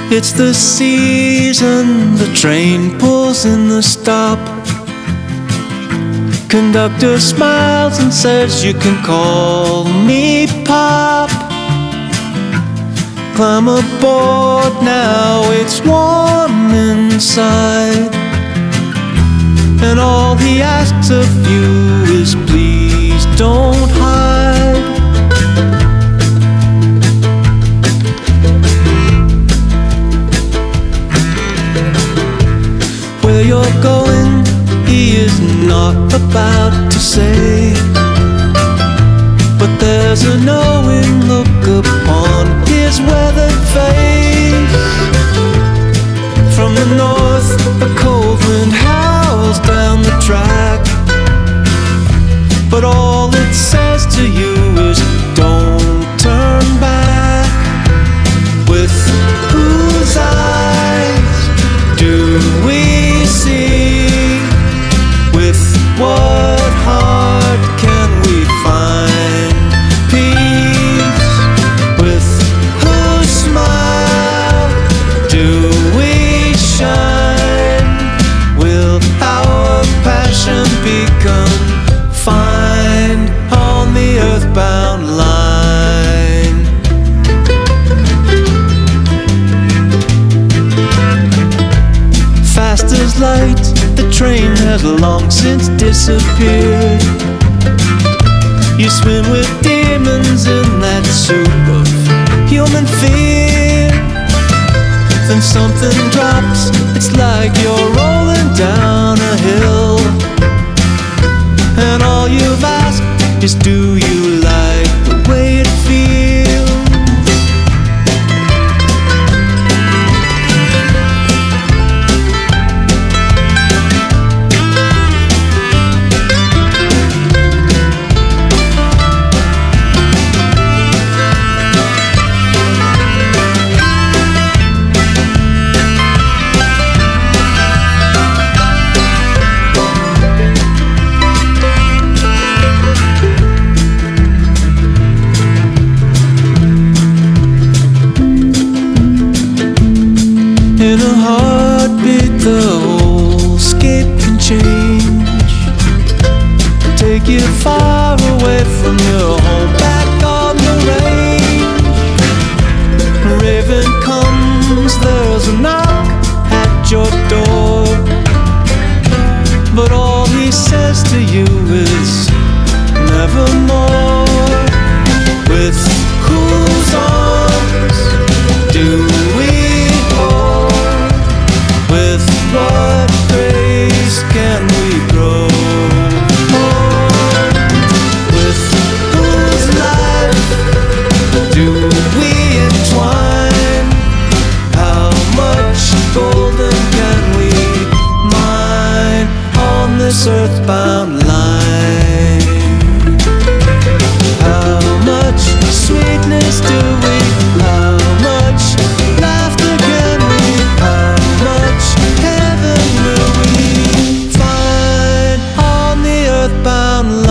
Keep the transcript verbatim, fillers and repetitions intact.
It's the season, the train pulls in the stop. Conductor smiles and says you can call me Pop. Climb aboard now, it's warm inside, and all he asks of you is please don't hide. Where you're going, he is not about to say, but there's a knowing look upon his weathered face. From the north, a cold wind howls down the track, but all it says to you is don't turn back. With whose eyes do we see? With what heart can we find peace? With whose smile do we shine? Will our passion be confined on the earthbound line? Fast as light, the train has long since disappeared. You swim with demons in that soup of human fear. Then something drops, it's like you're rolling down a hill, and all you've asked is do you like the way it feels? In a heartbeat, the whole scape can change, take you far away from your home, back on the range. Raven comes, there's a knock at your door, but all he says to you is nevermore. With whose arms do we hold? With what grace can we grow old? With whose life do we entwine? How much golden can we mine on this earthbound line? How much sweetness do we, how much laughter can we, how much heaven will we find on the earthbound line?